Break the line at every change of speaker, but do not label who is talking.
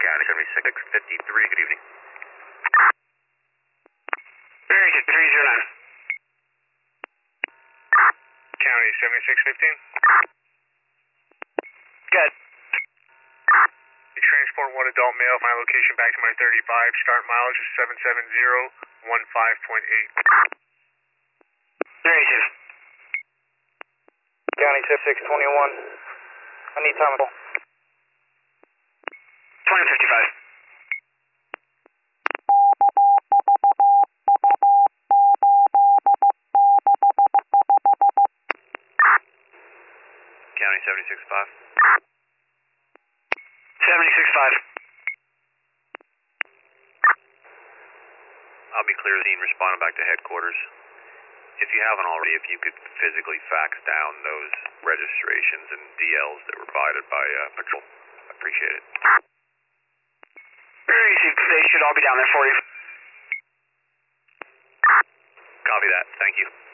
County 7653, good evening.
Variation 309. County 7615. Good. You transport one adult male, my location back to my 35. Start mileage is 77015.8. Variation.
County 7621. I need time.
2055.
County 765.
765.
I'll be clear, Dean, responding back to headquarters. If you haven't already, if you could physically fax down those registrations and DLs that were provided by Patrol, I appreciate it.
Variation, they should all be down there for you.
Copy that. Thank you.